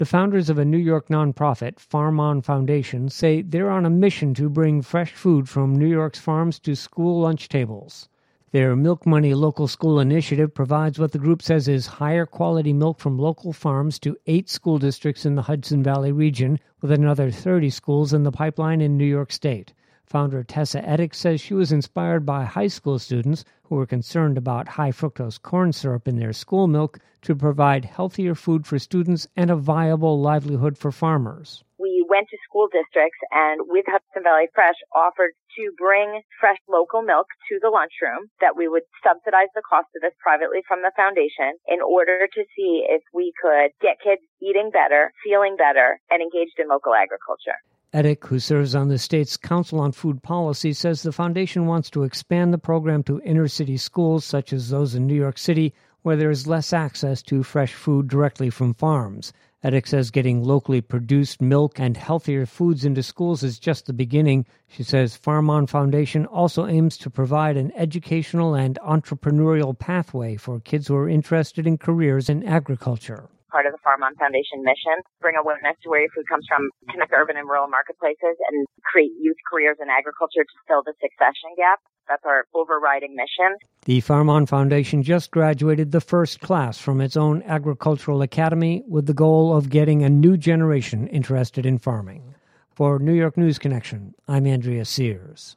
The founders of a New York nonprofit, Farm On Foundation, say they're on a mission to bring fresh food from New York's farms to school lunch tables. Their Milk Money Local School initiative provides what the group says is higher quality milk from local farms to 8 school districts in the Hudson Valley region, with another 30 schools in the pipeline in New York State. Founder Tessa Ettick says she was inspired by high school students who were concerned about high fructose corn syrup in their school milk to provide healthier food for students and a viable livelihood for farmers. We went to school districts and with Hudson Valley Fresh offered to bring fresh local milk to the lunchroom, that we would subsidize the cost of this privately from the foundation in order to see if we could get kids eating better, feeling better, and engaged in local agriculture. Ettick, who serves on the state's Council on Food Policy, says the foundation wants to expand the program to inner-city schools such as those in New York City, where there is less access to fresh food directly from farms. Ettick says getting locally produced milk and healthier foods into schools is just the beginning. She says Farm On Foundation also aims to provide an educational and entrepreneurial pathway for kids who are interested in careers in agriculture. Part of the Farm On Foundation mission, bring awareness to where your food comes from, connect urban and rural marketplaces, and create youth careers in agriculture to fill the succession gap. That's our overriding mission. The Farm On Foundation just graduated the first class from its own agricultural academy with the goal of getting a new generation interested in farming. For New York News Connection, I'm Andrea Sears.